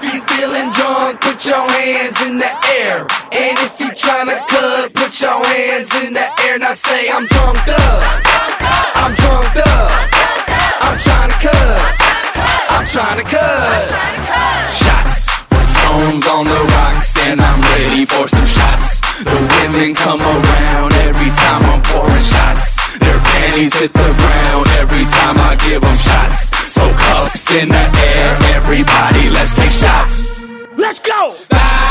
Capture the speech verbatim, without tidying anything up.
you feeling drunk, put your hands in the air. And if you tryna cut, put your hands in the air. Now say I'm drunk up, I'm drunk up, I'm tryna cut, I'm tryna cut. Shots, Patron's on the rocks, and I'm ready for some shots. The women come around every time I'm pouring shots. Their panties hit the ground every time I give them shots. So cuffs in the air, everybody, let's take shots. Let's go! Bye.